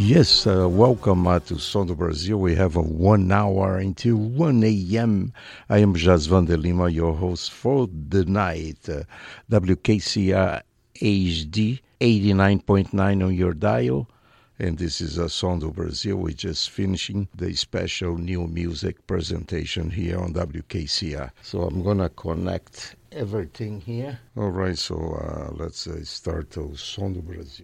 Yes, welcome to Som do Brasil. We have a 1 hour until 1 a.m. I am Jasvan de Lima, your host for the night. WKCR HD 89.9 on your dial. And this is Som do Brasil. We're just finishing the special new music presentation here on WKCR. So I'm going to connect everything here. All right, so let's start Som do Brasil.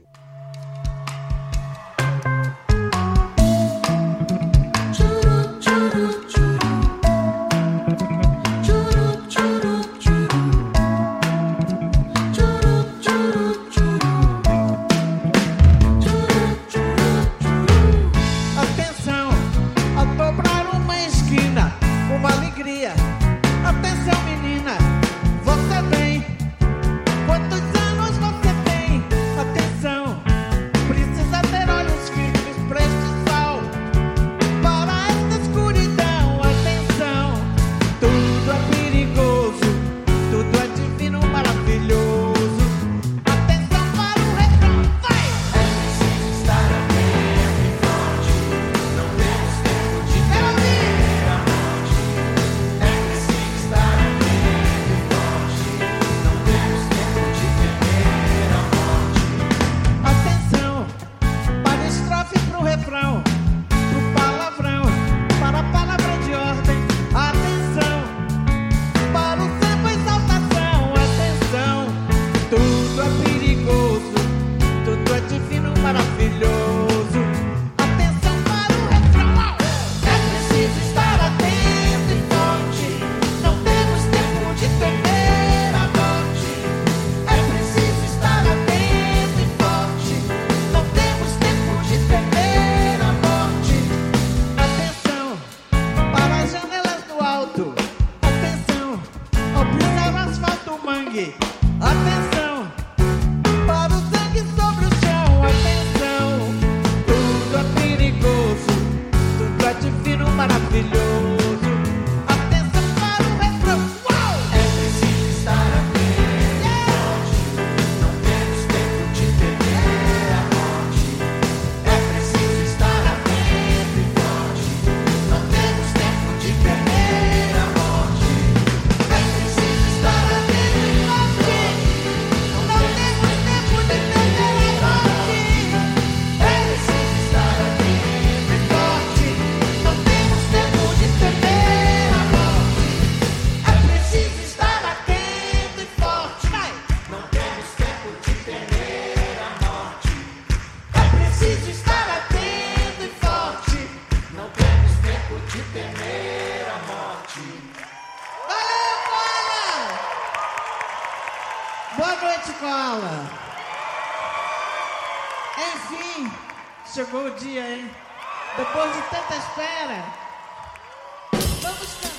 Chegou o dia, hein? Depois de tanta espera, vamos cantar.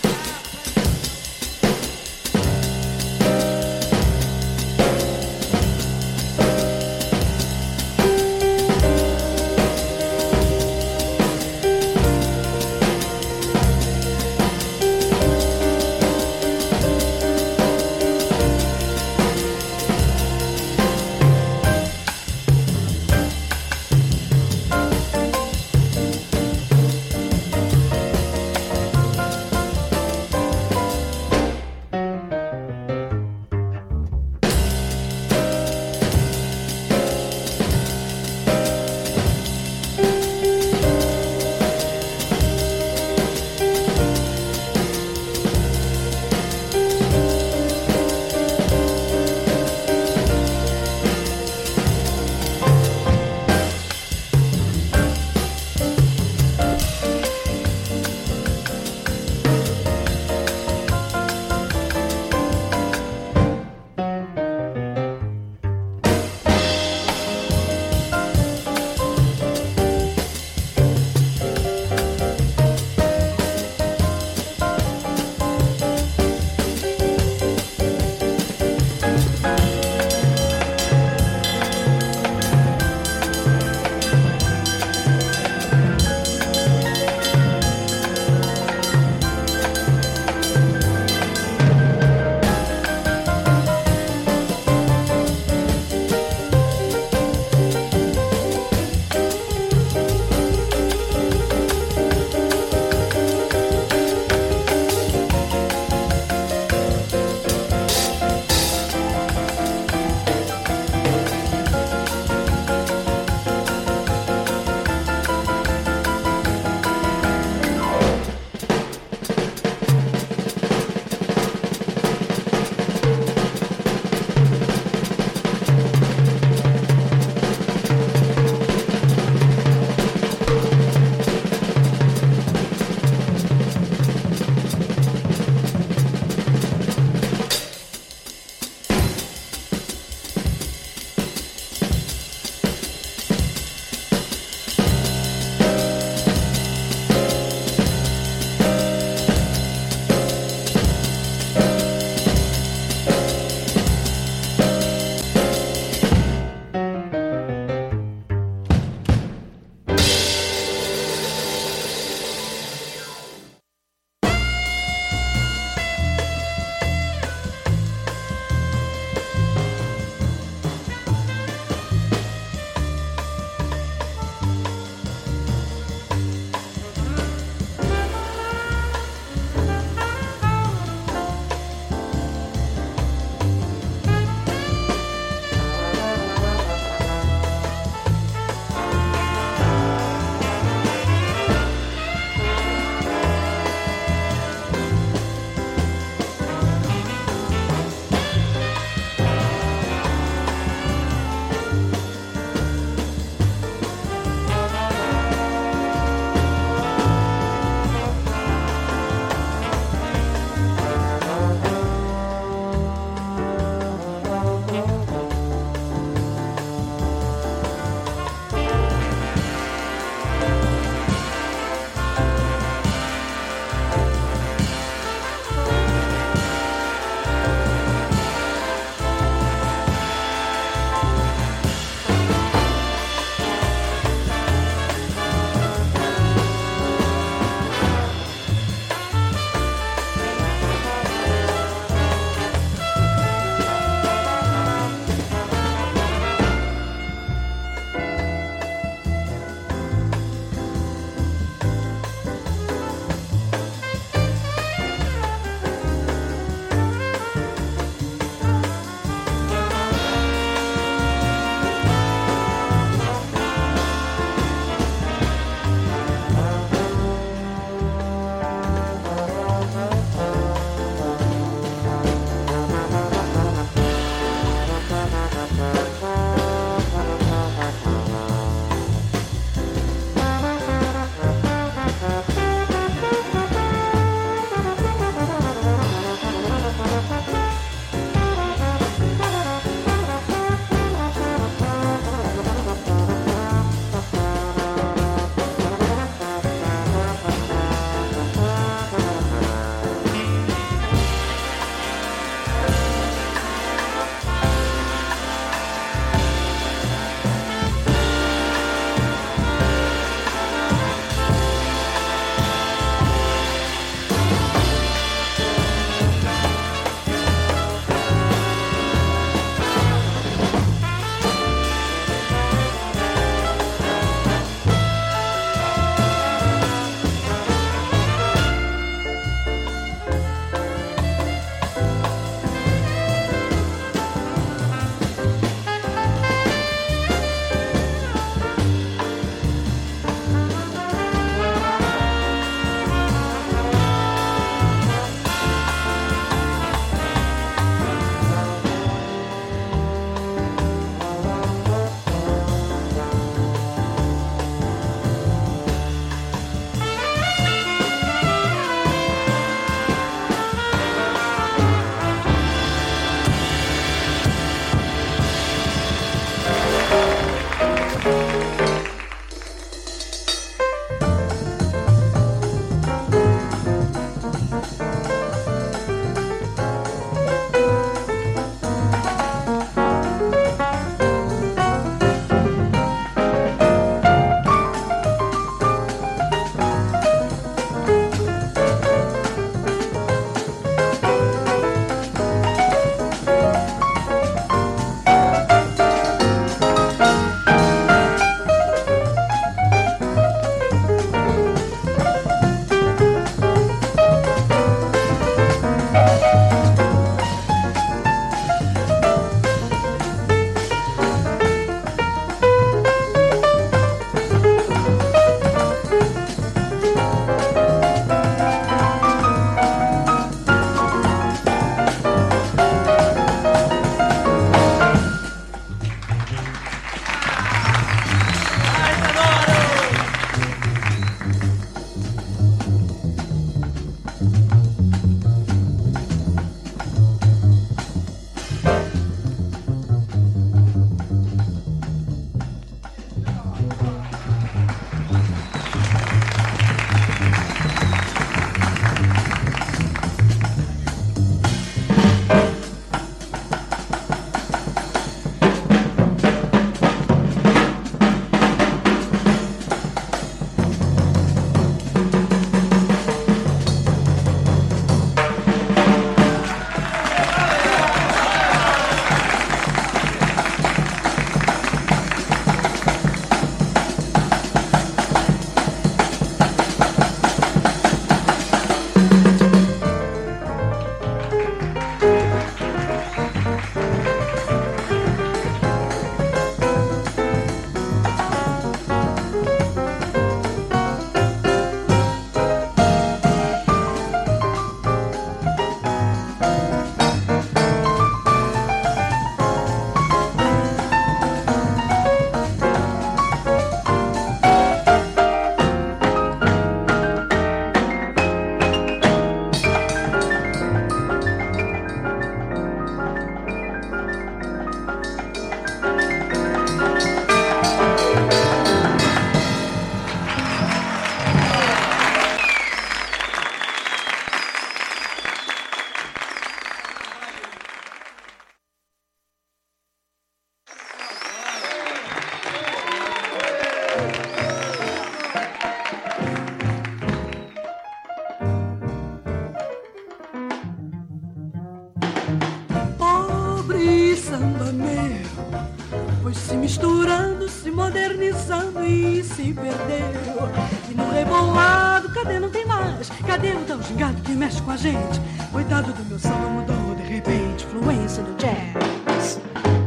samba meu foi se misturando, se modernizando e se perdeu. E no rebolado, cadê não tem mais? Cadê o tal gingado que mexe com a gente? Coitado do meu samba mudou de repente, influência do jazz.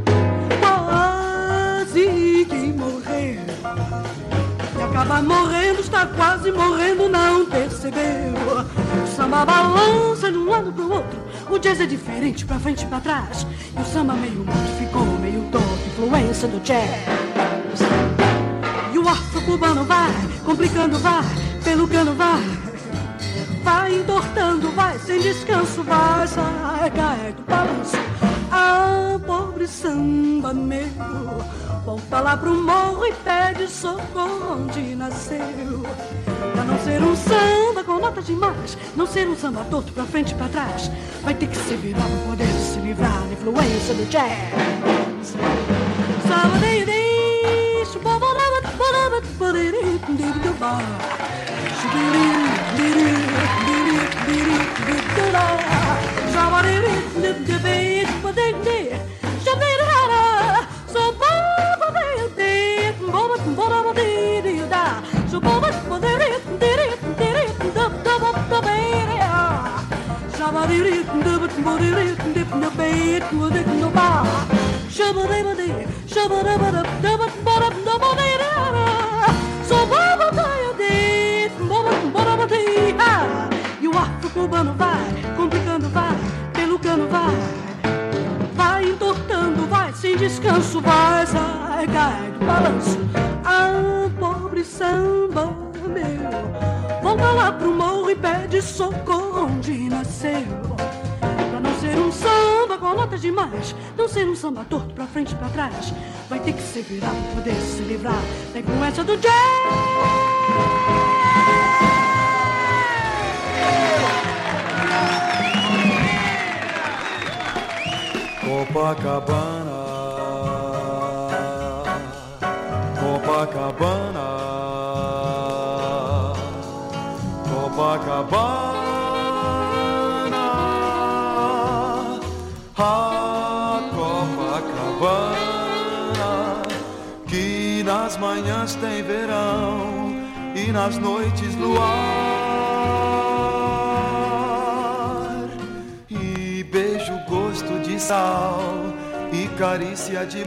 Quase que morreu e acaba morrendo, está quase morrendo, não percebeu. O samba balança de um lado pro outro, o jazz é diferente, pra frente e pra trás. E o samba meio mudo ficou meio torto, influência do jazz. E o afro-cubano vai, complicando vai, pelo cano vai, vai entortando vai, sem descanso vai, sai, cai do balanço. Ah, pobre samba meu, volta lá pro morro e pede socorro onde nasceu. Pra não ser um samba com notas demais, não ser um samba torto pra frente e pra trás, vai ter que se virar pra poder se livrar da influência do jazz. E o afro-cubano vai, complicando vai, pelo cano vai, vai entortando vai, sem descanso vai, sai, cai do balanço. Ah, pobre samba meu, volta lá pro morro e pede socorro onde nasceu. Pra não ser um samba com notas demais, não ser um samba torto pra frente e pra trás, vai ter que se virar pra poder se livrar da influência do jazz. Copacabana, Copacabana, Copacabana, a Copacabana, que nas manhãs tem verão e nas noites luar, e beijo gosto de sal e carícia de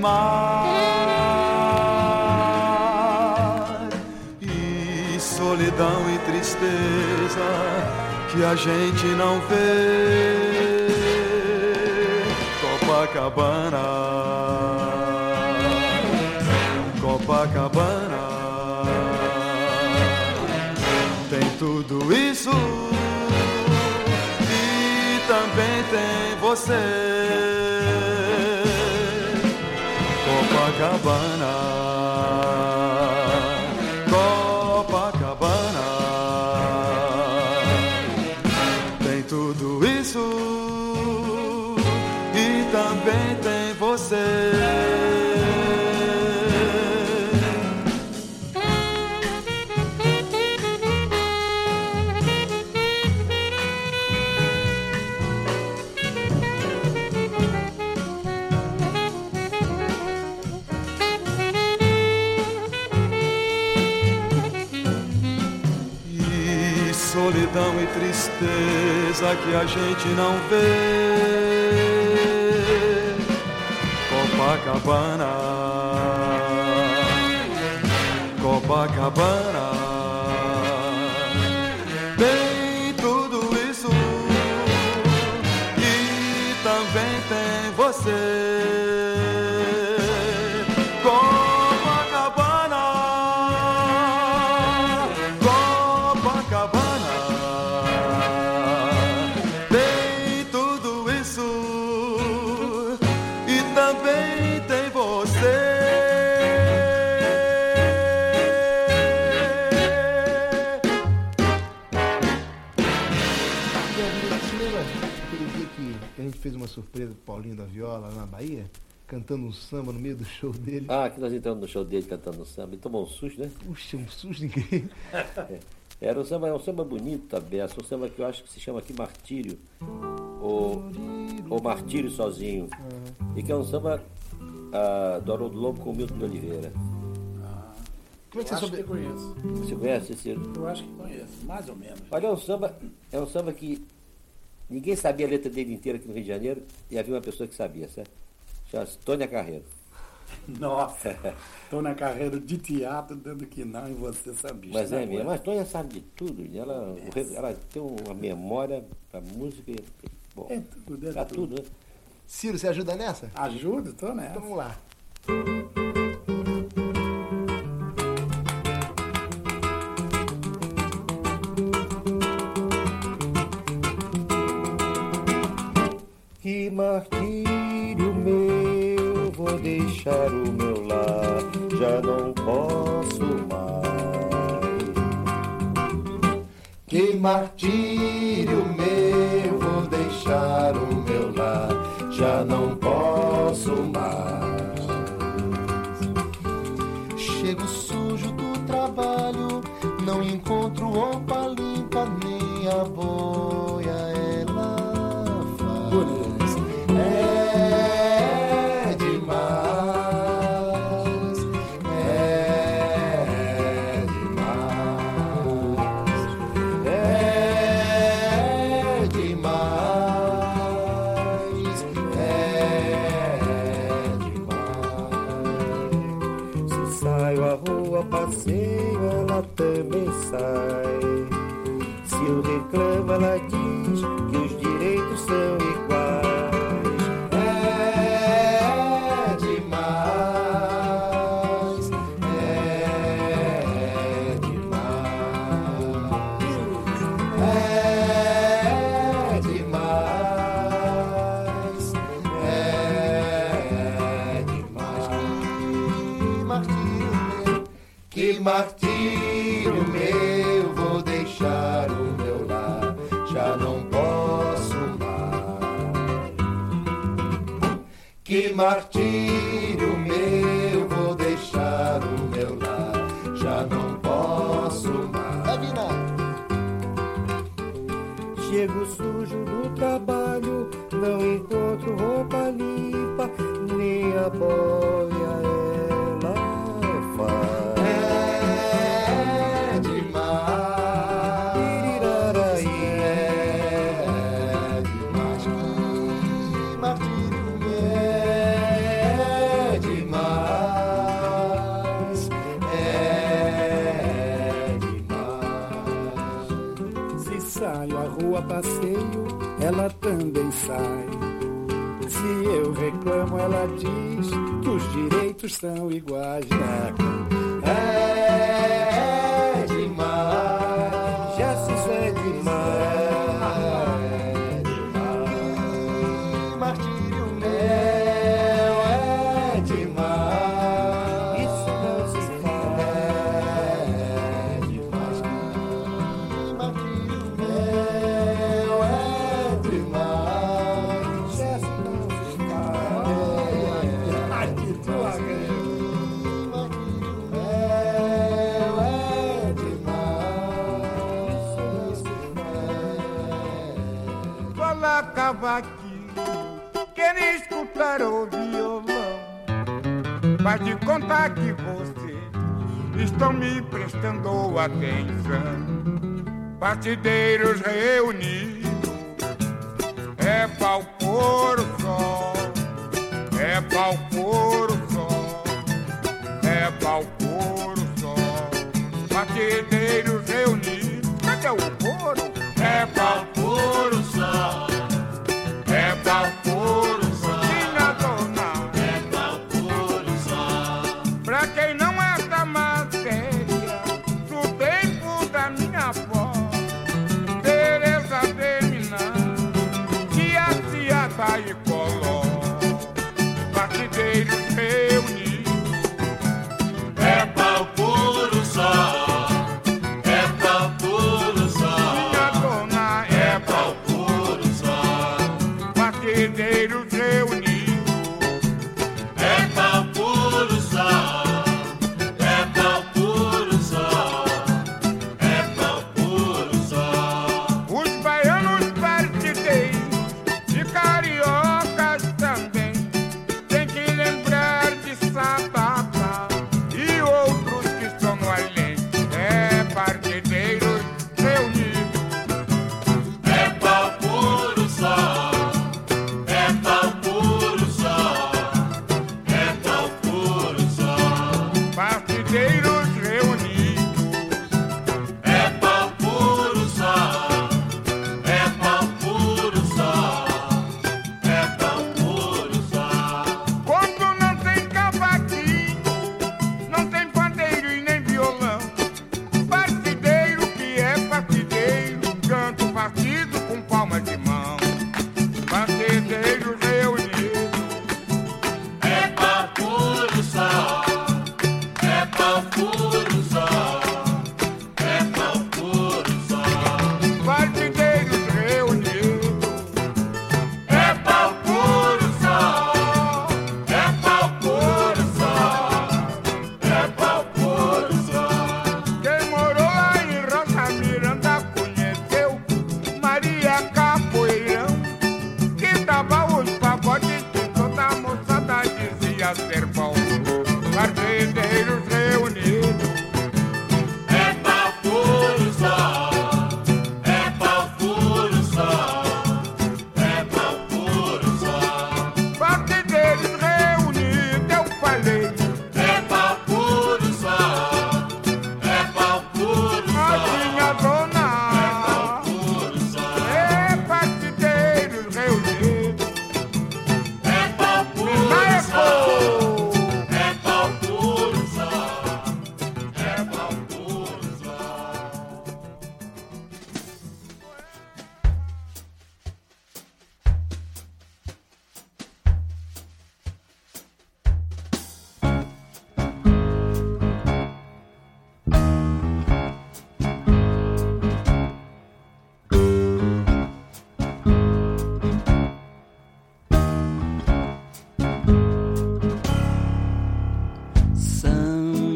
mar, e solidão e tristeza que a gente não vê. Copacabana, Copacabana, tem tudo isso e também tem você. Copacabana, Copacabana, tem tudo isso e também tem você. Solidão e tristeza que a gente não vê. Copacabana, Copacabana, tem tudo isso e também tem você. Fez uma surpresa pro Paulinho da Viola lá na Bahia, cantando um samba no meio do show dele. Ah, que nós entramos no show dele cantando um samba. Ele tomou um susto, né? Puxa, um susto incrível. Era um samba bonito também. Um samba que eu acho que se chama aqui Martírio. O Martírio Sozinho. E que é um samba do Haroldo Lobo com o Milton de Oliveira. Como é que você Acho soube? que conheço. Você conhece, Ciro? Eu acho que conheço, mais ou menos. Olha, é um samba que ninguém sabia a letra dele inteira aqui no Rio de Janeiro e havia uma pessoa que sabia, certo? Chama-se Tônia Carreiro. Nossa, estou na carreira de teatro, dando que não, e você sabia. Mas é mesmo, mas Tônia sabe de tudo. Ela tem uma memória para música. Bom, É tudo, é pra tudo. tudo, né? Ciro, você ajuda nessa? Ajuda, estou nessa. Então vamos lá. Que martírio meu, vou deixar o meu lar, já não posso mais. Que martírio meu, vou deixar o meu lar, já não posso mais. Chego sujo do trabalho, não encontro roupa limpa, nem a boia ela faz. É demais, é demais, é demais, é demais. Se saio à rua, passeio, ela também sai. Se eu reclamo, ela diz que os direitos são iguais. É demais, é demais, é demais, é demais. Que martírio meu, vou deixar o meu lar, já não posso mais. Que martírio meu, vou deixar o meu lar, já não posso mais. Chego sujo do trabalho, não encontro roupa limpa, nem a boia ela faz. É demais, é demais. Que martírio meu, é demais, é demais. Se saio à rua, passeio, ela também sai. Se eu reclamo, ela diz que os direitos são iguais. É demais, Já se isso é demais. é demais. Martírio meu, é demais. Isso não se faz. É demais. Martírio meu, é demais. Isso não se faz. Que tua Fala cavaquinho, queria escutar o violão, mas de contar que vocês estão me prestando atenção. Partideiros reunidos, é pau pôr o sol, é pau pôr o sol, é pau pôr o sol. Partideiros reunidos, cadê o couro? É pau pôr o sol, é pau pôr o sol. Minha dona, é pau pôr o sol. Pra quem não é da matéria, do tempo da minha avó, Teresa Terminar, tia e Coló, partideiros reunidos, É pau puro sol, é pau puro sol, minha dona é pau puro sol, partideiros reunidos, é pau puro sol, é pau puro sol, é pau puro sol. os baianos partideiros de Carioca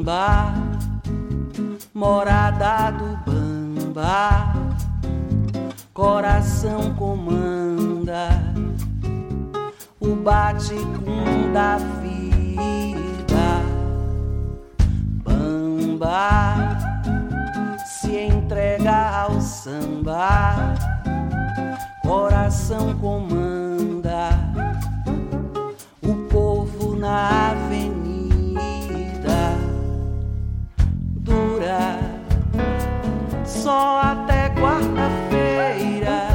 Bamba, morada do bamba, coração comanda o bate-cum da vida. Bamba se entrega ao samba, coração comanda o povo na avenida. Dura só até quarta-feira,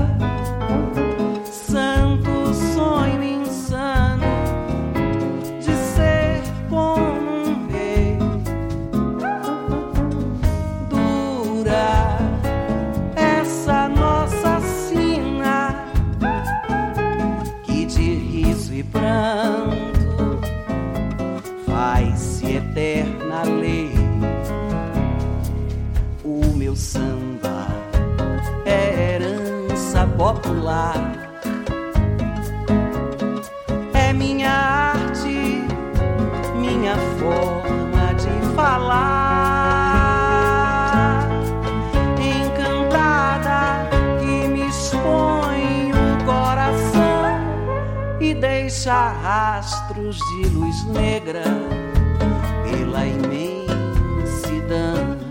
santo sonho insano de ser como um rei. Dura essa nossa sina que de riso e pranto faz-se eterna lei. O meu samba é herança popular, é minha arte, minha forma de falar, encantada que me expõe o coração e deixa rastros de luz negra pela imensidão.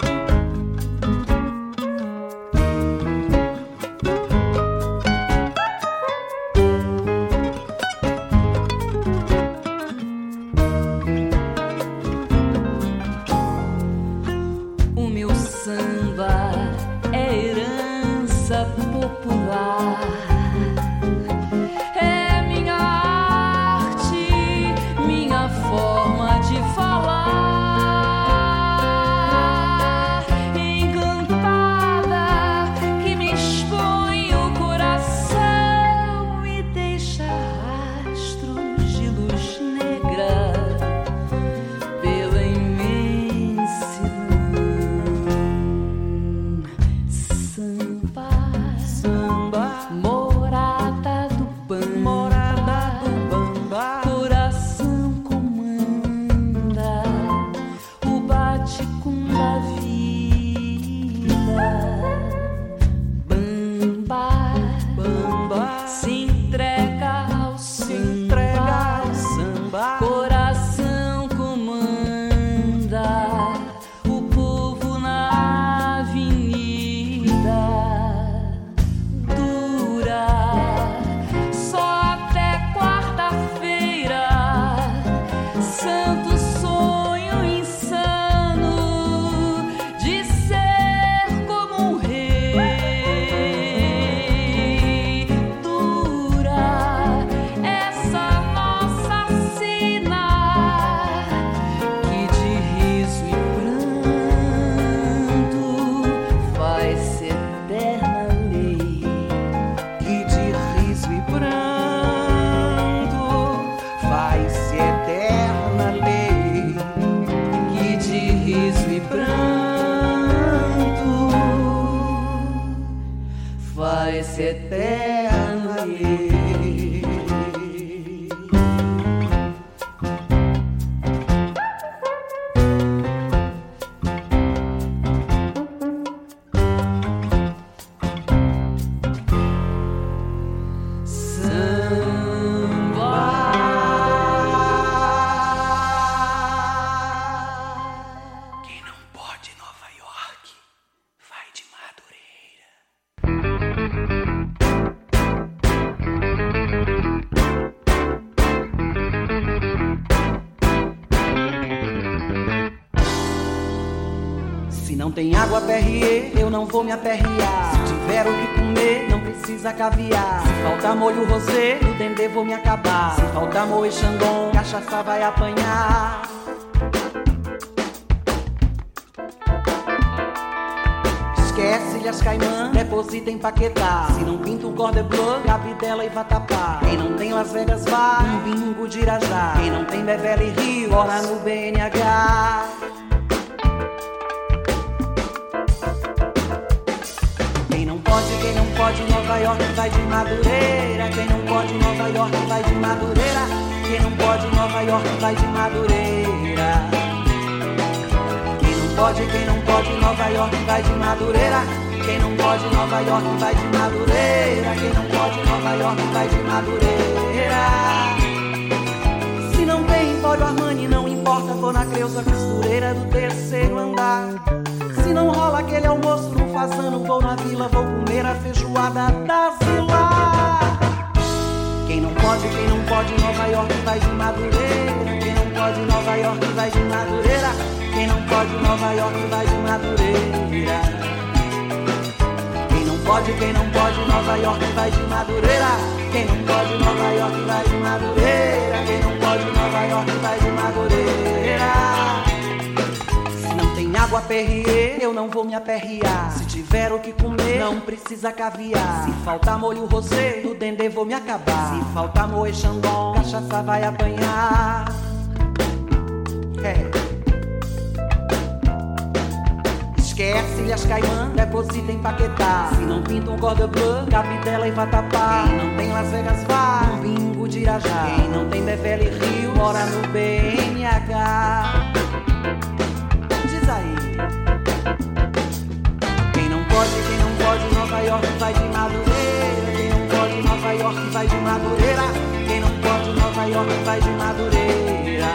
Tem água Perrier, eu não vou me aperrear. Se tiver o que comer, não precisa caviar. Se faltar molho rosé, no dendê vou me acabar. Se faltar moe Xandão, cachaça vai apanhar. Esquece ilhas Caimã, deposita em Paquetá. Se não pinta um cordon bleu, Cabidela e Vatapá. Quem não tem Las Vegas vai, um bingo de Irajá. Quem não tem Beverly Hills, mora no BNH. Quem não pode, Nova York vai de Madureira. Quem não pode, Nova York vai de Madureira. Quem não pode, Nova York vai de Madureira. pode, quem não pode, Nova York vai de Madureira. Quem não pode, Nova York vai de Madureira. Quem não pode, Nova York vai de Madureira. Se não tem Empório Armani, não importa, vou na Creuza costureira do terceiro andar. Se não rola aquele almoço no Fazano, vou na vila, vou comer a feijoada da Vila. Quem não pode, Nova York vai de Madureira. Quem não pode, Nova York vai de Madureira. Quem não pode, Nova York vai de Madureira. Quem não pode, Nova York vai de Madureira. Quem não pode, Nova York vai de Madureira. Quem não pode, Nova York vai de Madureira. Se não tem água Perrier, eu não vou me aperrear. Se tiver o que comer, não precisa caviar. Se faltar molho rosé, no dendê vou me acabar. Se faltar moe Xandão, cachaça vai apanhar. Esquece Ilhas Caimã, deposita em Paquetá. Se não pinta um cordon bleu, Capitela e Vatapá. Quem não tem Las Vegas vá, no bingo de Irajá. Quem não tem Beverly Rio, mora no BNH. Diz aí. Quem não pode, Nova York vai de Madureira. Quem não pode, Nova York vai de Madureira. Quem não pode, Nova York vai de Madureira.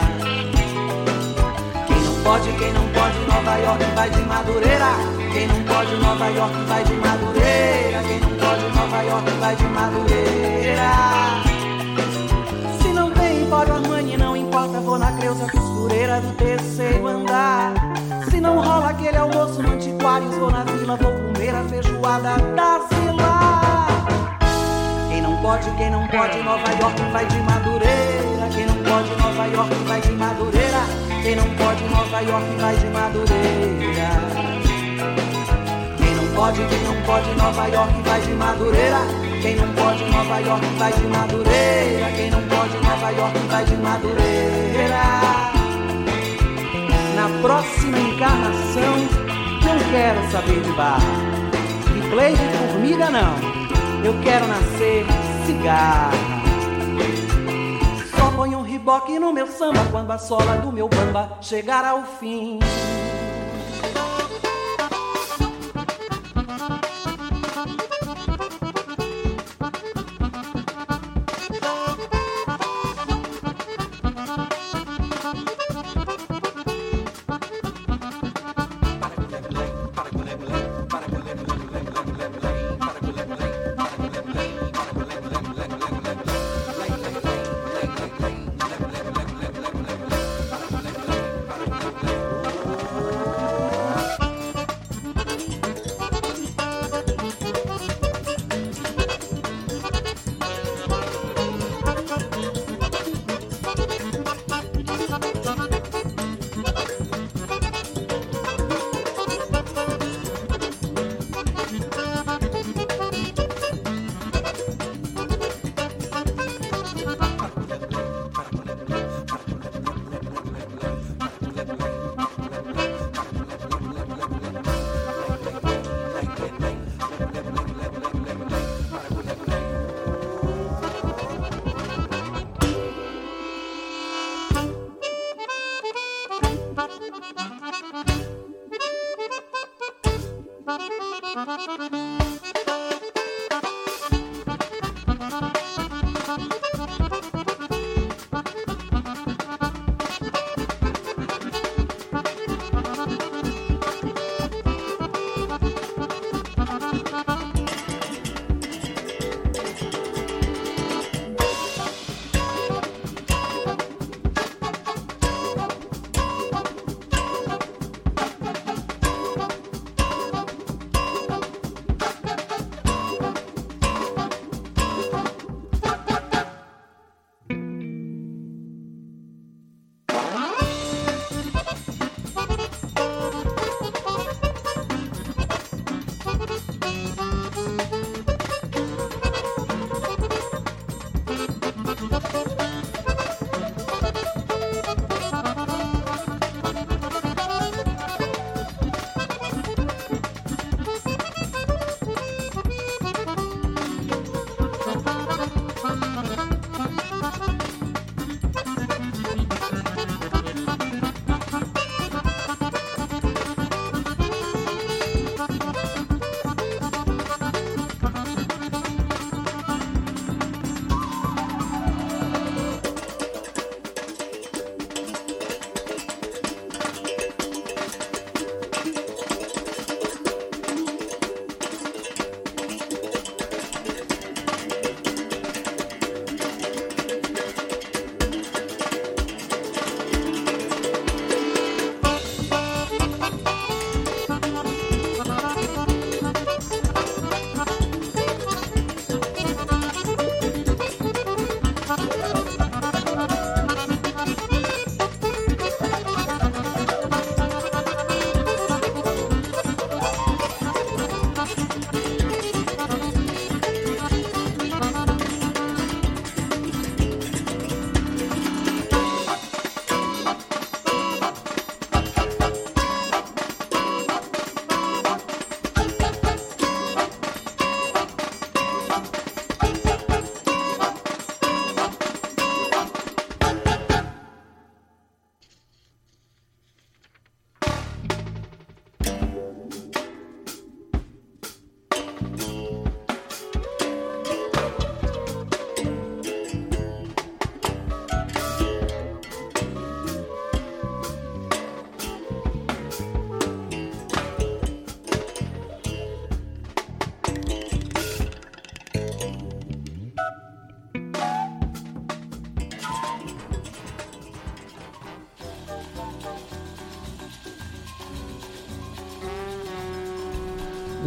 Quem não pode, Nova York vai de Madureira. Quem não pode, Nova York vai de Madureira. Quem não pode, Nova York vai de Madureira. Se não tem Empório Armani, não importa, vou na Creuza costureira do terceiro andar. Se não rola aquele almoço no Antiquários, vou na vila, vou comer a feijoada da Vila. Quem não pode, Nova York vai de Madureira. Quem não pode, Nova York vai de Madureira. Quem não pode, Nova York vai de Madureira. Quem não pode, Nova York vai de Madureira. Quem não pode, Nova York vai de Madureira. Quem não pode, Nova York vai de Madureira. Na próxima encarnação, não quero saber de barra. De play de formiga não, eu quero nascer cigarra. Só ponho um riboque no meu samba quando a sola do meu bamba chegar ao fim.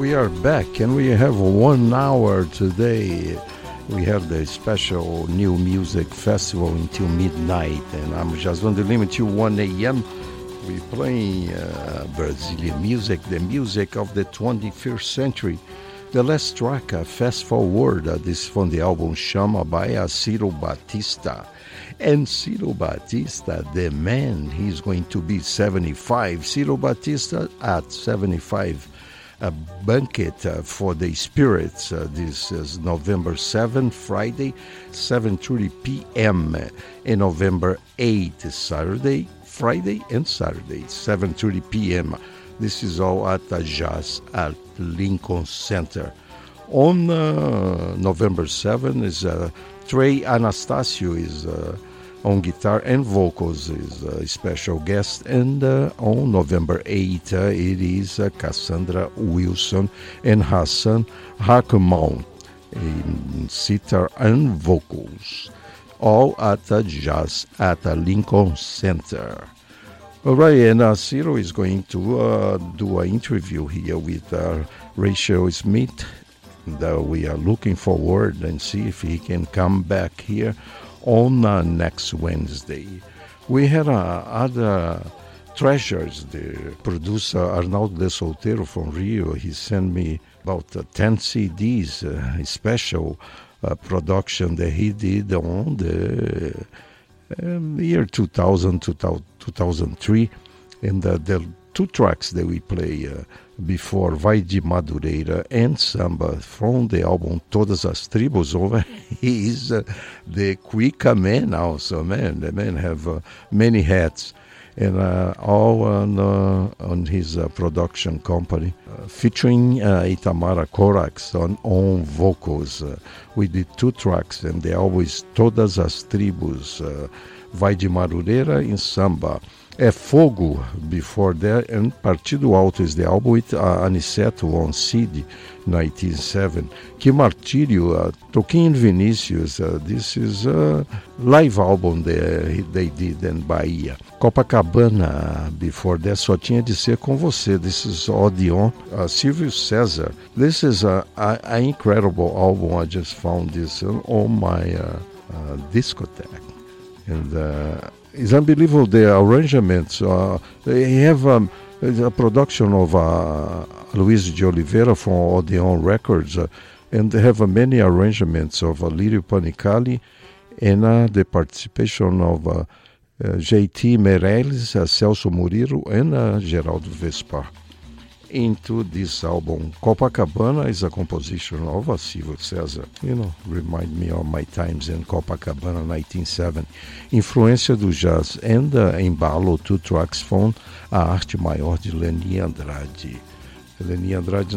We are back and we have 1 hour today. We have the special New Music Festival until midnight, and I'm Jasvan de Lima till 1 a.m. We're playing Brazilian music, the music of the 21st century. The last track, Fast Forward, this is from the album Chama by Ciro Batista. And Ciro Batista, the man, he's going to be 75. Ciro Batista at 75. A banquet for the spirits. This is November 7th, Friday, 7:30 p.m. And November 8th, Saturday, Friday and Saturday, 7:30 p.m. This is all at the Jazz at Lincoln Center. On November 7th is Trey Anastasio is on guitar and vocals is a special guest, and on November 8th it is Cassandra Wilson and Hassan Hakimon in sitar and vocals, all at the Jazz at the Lincoln Center. All right, and Ciro is going to do an interview here with Rachel Smith. We are looking forward and see if he can come back here on next Wednesday. We had other treasures. The producer Arnaldo de Solteiro from Rio, he sent me about 10 CDs, a special production that he did on the year 2000, 2003. And the two tracks that we play before, Vai de Madureira and Samba, from the album Todas as Tribos. Over, he is the Cuica man also, man. The man have many hats, and all on his production company, featuring Itamara Corax on vocals. We did two tracks, and they always Todas as Tribos, Vai de Madureira and Samba. É Fogo before that, and Partido Alto is the album with Aniceto on CD, 1907. Que Martírio, Toquinho Vinícius, this is a live album they did in Bahia. Copacabana before that, Só Tinha de Ser Com Você, this is Odeon. Silvio César, this is an incredible album. I just found this on my discotheque, and it's unbelievable, the arrangements. They have a production of Luiz de Oliveira from Odeon Records, and they have many arrangements of Lírio Panicali, and the participation of J.T. Meirelles, Celso Murilo, and Geraldo Vespar into this album. Copacabana is a composition of Silvio César. Remind me of my times in Copacabana, 1970. Influência do jazz and embalo, two tracks from A Arte Maior de Leni Andrade. Leni Andrade,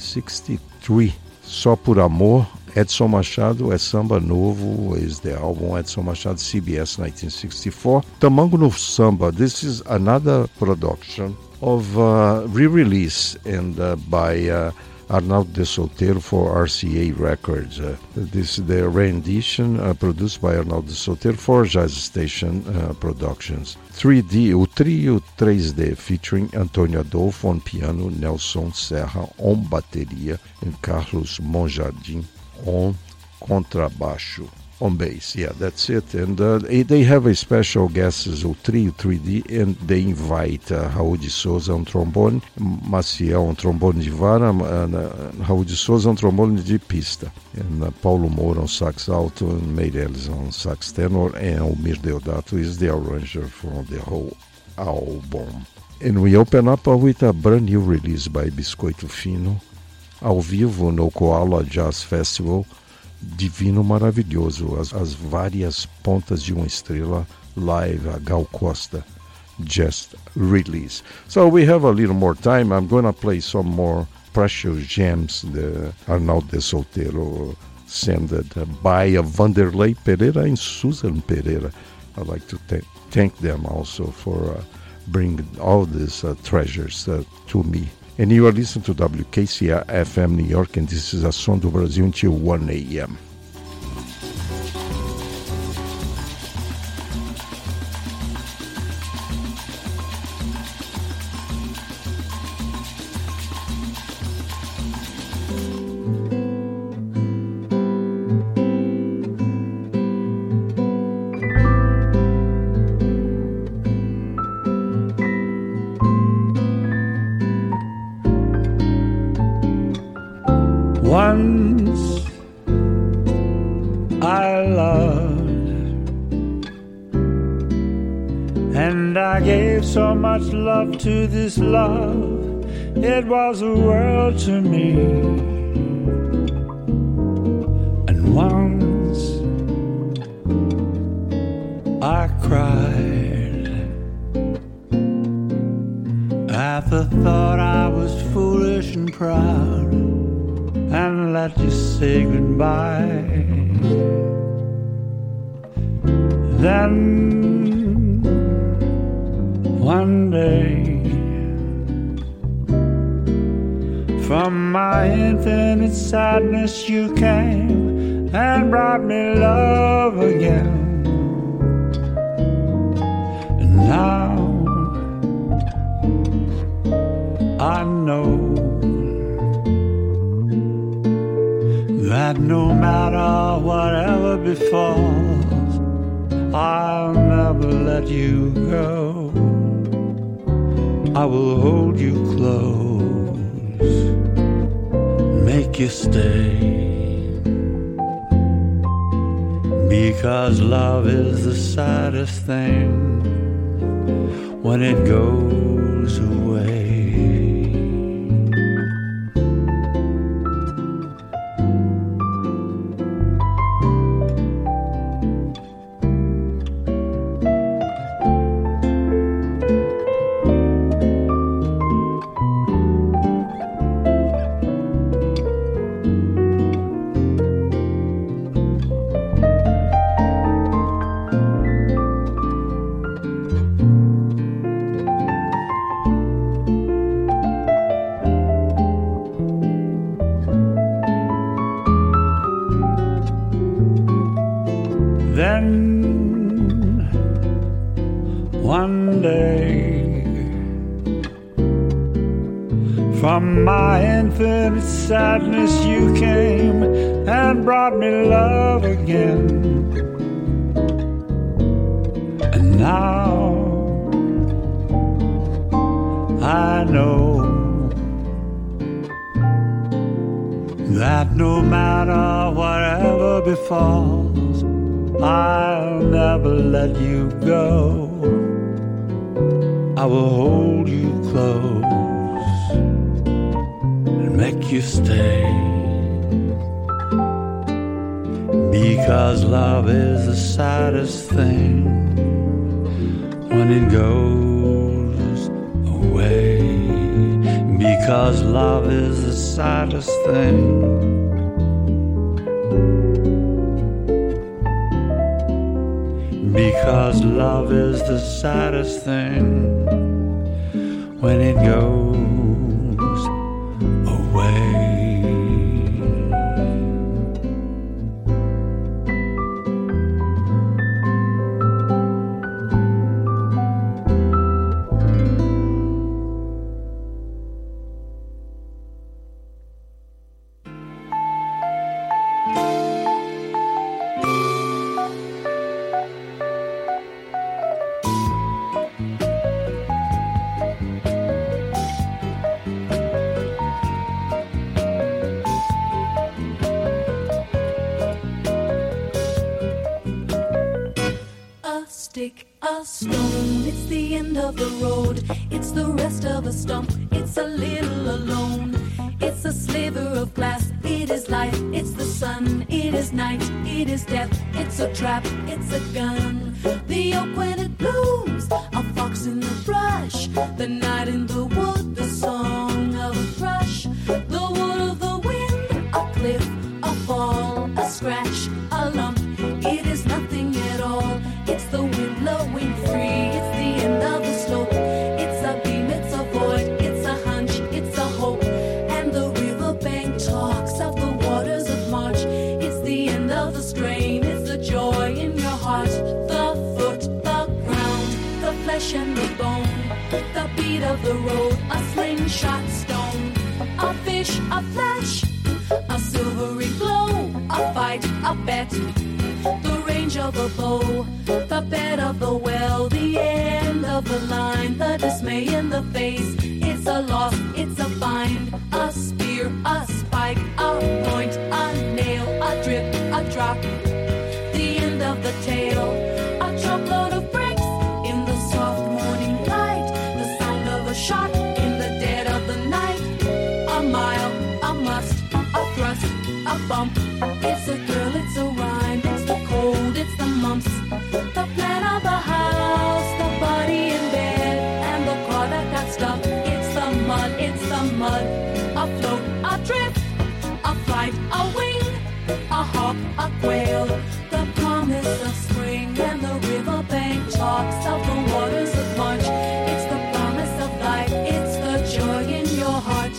1963. Só por Amor, Edson Machado, É Samba Novo, is the album Edson Machado, CBS, 1964. Tamango no Samba, this is another production of re-release and by Arnaldo de Solteiro for RCA Records. This is the rendition produced by Arnaldo de Solteiro for Jazz Station Productions. 3D, o trio 3D, featuring Antônio Adolfo on piano, Nelson Serra on bateria, and Carlos Monjardim on contrabaixo. On bass, yeah, that's it. And they have a special guests, o trio 3D, and they invite Raul de Souza on trombone, Maciel on trombone de vara, Raul de Souza on trombone de pista, and Paulo Moura on sax alto, and Meirelles on sax tenor, and Almir Deodato is the arranger for the whole album. And we open up with a brand new release by Biscoito Fino, ao vivo no Koala Jazz Festival, Divino Maravilhoso, as várias pontas de uma estrela, live, a Gal Costa, just release. So we have a little more time. I'm going to play some more precious gems the Arnaldo de Solteiro sent by Vanderlei Pereira and Susan Pereira. I'd like to thank them also for bringing all these treasures to me. And you are listening to WKCR FM New York, and this is a Som do Brasil until 1 a.m. I gave so much love to this love, it was a world to me. And once I cried at the thought I was foolish and proud and let you say goodbye. Then one day, from my infinite sadness you came and brought me love again. And now I know that no matter whatever befalls, I'll never let you go. I will hold you close, make you stay, because love is the saddest thing when it goes away. One day, from my infinite sadness you came and brought me love again. And now I know that no matter whatever befalls, I'll never let you go. I will hold you close and make you stay, because love is the saddest thing when it goes away. Because love is the saddest thing. Because love is the saddest thing when it goes away. A stone, it's the end of the road. It's the rest of a stump, it's a little alone. It's a sliver of glass, it is light. It's the sun, it is night, it is death. It's a trap, it's a gun. The oak when it blooms, a fox in the brush. The night in the wood, the song of a thrush. The wood of the wind, a cliff, a fall, a scratch, a lump. It is nothing at all. It's the wind blowing free. It's the end of the slope. It's a beam, it's a void. It's a hunch, it's a hope. And the riverbank talks of the waters of March. It's the end of the strain. It's the joy in your heart. The foot, the ground, the flesh and the bone. The beat of the road, a slingshot stone. A fish, a flash, a silvery glow. A fight, a bet. The range of a bow, the bed of the well, the end of the line, the dismay in the face. It's a loss, it's a find, a spear, a spike, a point, a nail, a drip, a drop. The end of the tale, a truckload of bricks in the soft morning bumps. The plan of the house, the body in bed, and the car that got stuck. It's the mud, it's the mud. A float, a drift, a flight, a wing, a hawk, a quail. The promise of spring and the riverbank talks of the waters of March. It's the promise of life, it's the joy in your heart.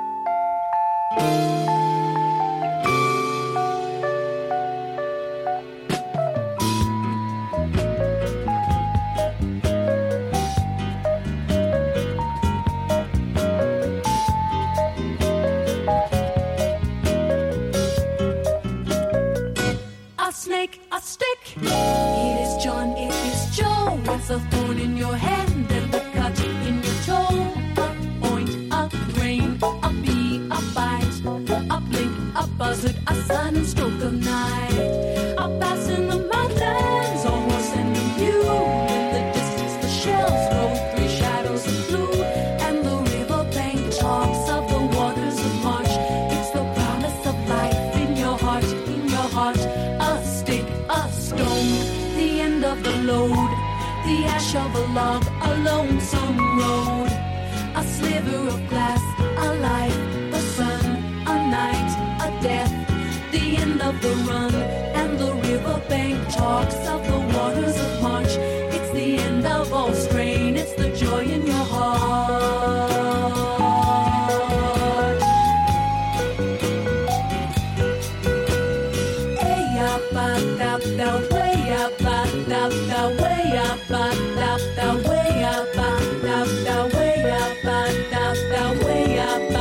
A stick. It is John, it is Joe. It's a thorn in your hand and a cut in your toe. A point, a grain, a bee, a bite, a blink, a buzzard, a sudden stroke of night. A pass in the mountains, a horse and a mule. In the distance the shells grow, three shadows of blue. And the riverbank talks of the waters of March. It's the promise of life in your heart, in your heart. A stone, the end of the load, the ash of a log, a lonesome road, a sliver of glass, a life, a sun, a night, a death, the end of the run, and the riverbank talks of the waters of March. It's the end of all strain, it's the joy in your heart. Way up, way up, way up, way up, way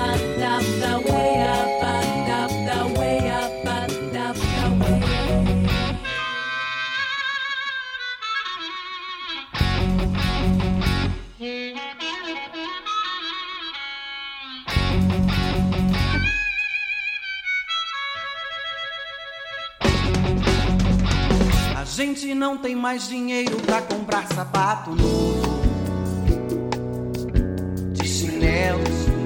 A gente não tem mais dinheiro pra comprar sapato novo, de chinelo,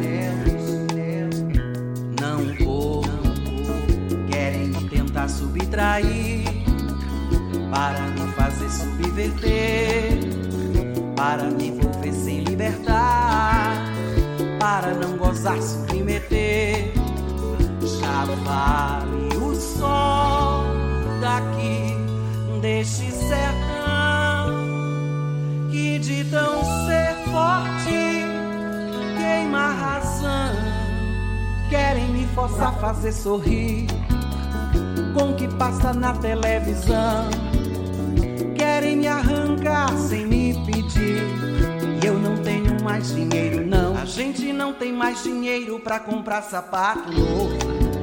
não vou. Querem tentar subtrair para me fazer subverter, para me envolver sem libertar, para não gozar, submeter. Já vale o sol daqui deste sertão, que de tão ser forte queima a razão. Querem me forçar a fazer sorrir com o que passa na televisão. Querem me arrancar sem me pedir, e eu não tenho mais dinheiro não. A gente não tem mais dinheiro pra comprar sapato novo,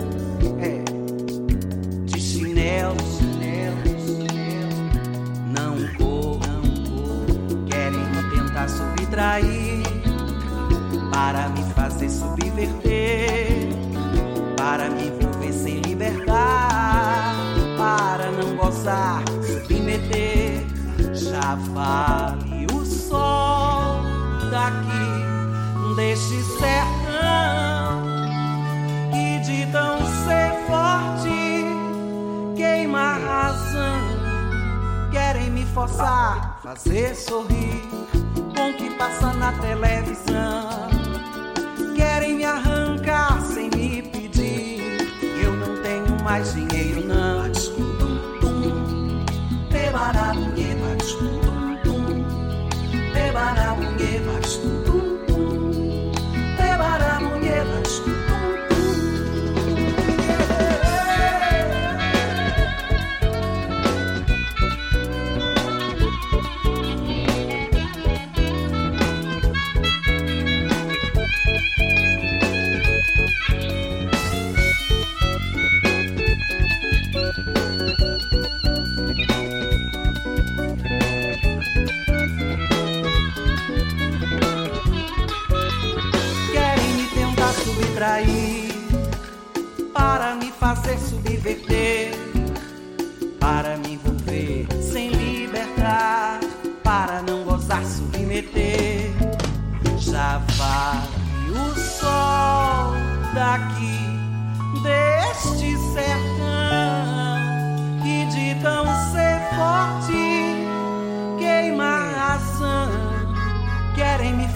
de chinelos. Subtrair para me fazer subverter, para me envolver sem libertar, para não gozar, submeter. Já vale o sol daqui deste sertão, que de tão ser forte queima a razão. Querem me forçar, fazer sorrir com o que passa na televisão. Querem me arrancar sem me pedir, eu não tenho mais dinheiro não. Para me fazer subverter, para me envolver sem libertar, para não gozar, submeter. Já vale o sol daqui deste sertão, que de tão ser forte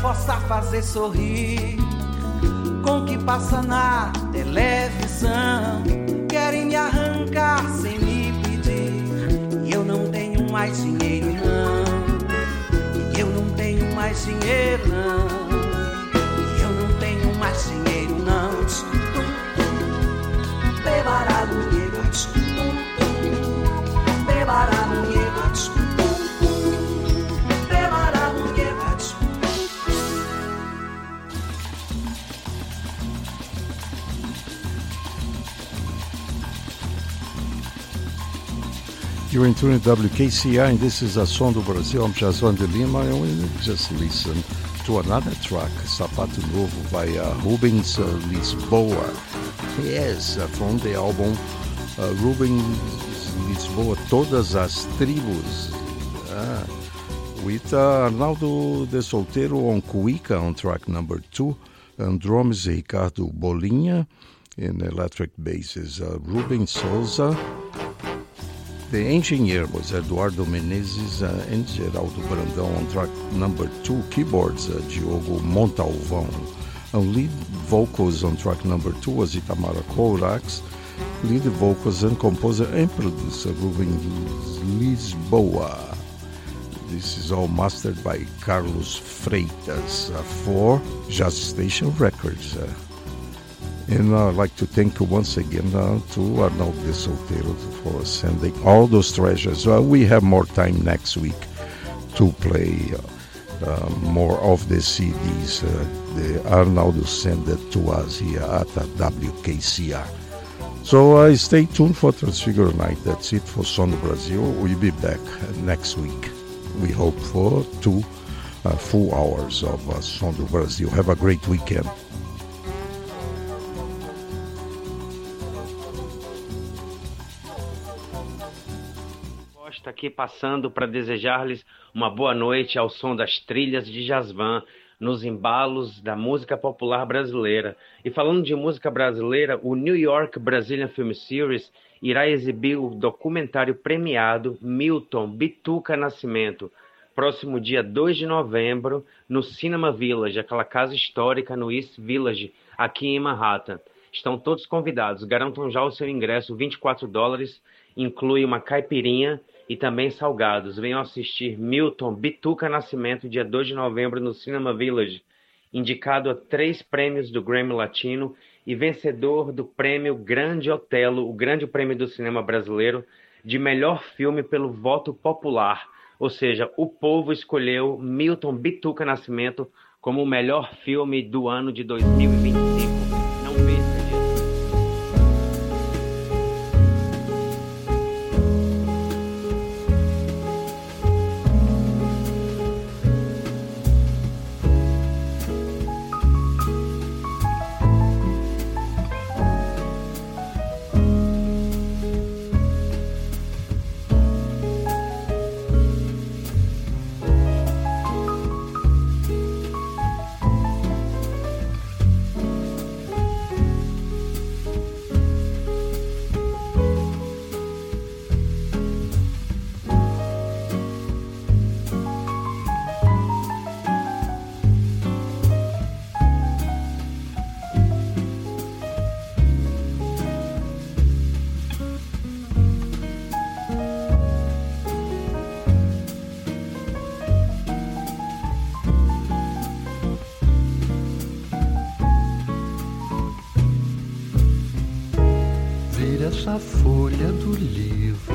força a fazer sorrir com o que passa na televisão. Querem me arrancar sem me pedir, e eu não tenho mais dinheiro não, e eu não tenho mais dinheiro não, e eu não tenho mais dinheiro não. You're in tune to WKCI, and this is a Som do Brasil. I'm Jasvan de Lima, and we just listen to another track, Sapato Novo, by Rubens Lisboa. Yes, from the album Rubens Lisboa, Todas as Tribos, with Arnaldo de Solteiro on cuica on track number 2, and drums Ricardo Bolinha, in electric basses Rubens Souza. The engineer was Eduardo Menezes and Geraldo Brandão on track number 2, keyboards Diogo Montalvão. And lead vocals on track number 2 was Itamara Kourax. Lead vocals and composer and producer Rubens Lisboa. This is all mastered by Carlos Freitas for Jazz Station Records. And I'd like to thank you once again to Arnaldo de Solteiro for sending all those treasures. We have more time next week to play more of the CDs. Arnaldo sent it to us here at WKCR. So stay tuned for Transfigure Night. That's it for Som do Brasil. We'll be back next week. We hope for 2 full hours of Som do Brasil. Have a great weekend. Aqui passando para desejar-lhes uma boa noite ao som das trilhas de Jasvan, nos embalos da música popular brasileira. E falando de música brasileira, o New York Brazilian Film Series irá exibir o documentário premiado Milton Bituca Nascimento, próximo dia 2 de novembro, no Cinema Village, aquela casa histórica no East Village, aqui em Manhattan. Estão todos convidados, garantam já o seu ingresso, $24, inclui uma caipirinha e também salgados. Venham assistir Milton Bituca Nascimento, dia 2 de novembro, no Cinema Village, indicado a 3 prêmios do Grammy Latino e vencedor do prêmio Grande Otelo, o grande prêmio do cinema brasileiro, de melhor filme pelo voto popular. Ou seja, o povo escolheu Milton Bituca Nascimento como o melhor filme do ano de 2025. Não perca. Essa folha do livro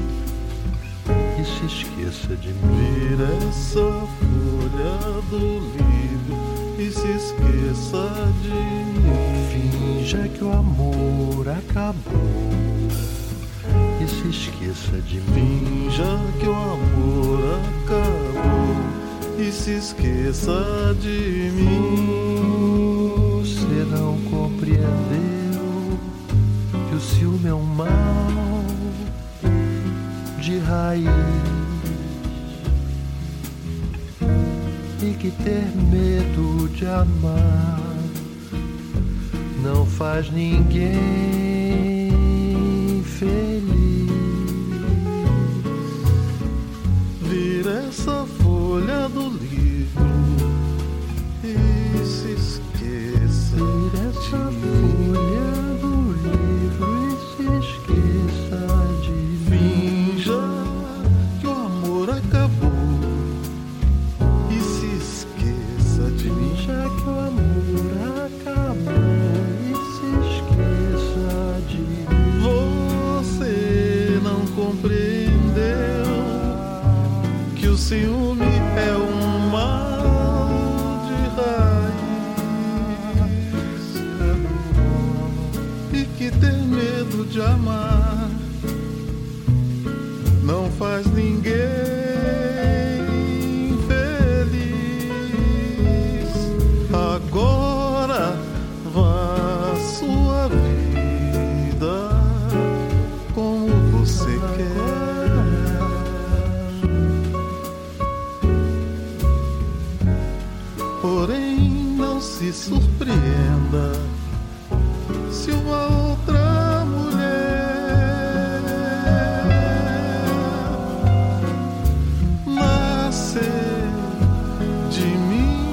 e se esqueça de mim. Vira essa folha do livro e se esqueça de mim. Finja que o amor acabou e se esqueça de mim. Finja que o amor acabou e se esqueça de mim. Você não compreendeu que o ciúme é um mal de raiz e que ter medo de amar não faz ninguém feliz. Vira essa folha do livro o ciúme é um mal de raiz e que ter medo de amar não faz ninguém feliz. Agora vá sua vida como você quer. Porém, não se surpreenda se uma outra mulher nascer de mim,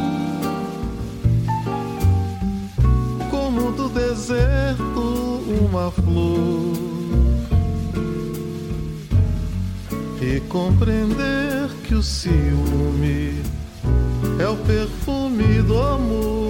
como do deserto uma flor, e compreender que o ciúme é o perfume do amor.